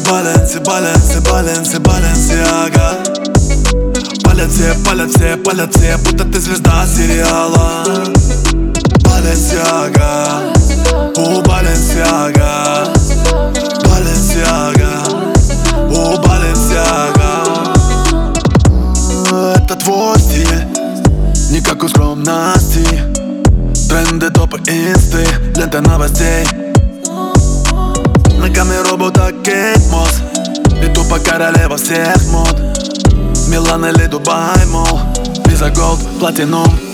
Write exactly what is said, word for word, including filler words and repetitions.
Баленси, Баленси, Баленси, Баленсиага. Палят все, палят все, палят все, будто ты звезда сериала. Баленсиага, у Баленсиага. Баленсиага, у Баленсиага. Это твой стиль, не как у скромности. Тренды, топы, инсты, лента новостей. Ногами робота Кейт Мосс, и тупо королева всех мод. Милан или Дубай, мол, Visa Gold, Platinum.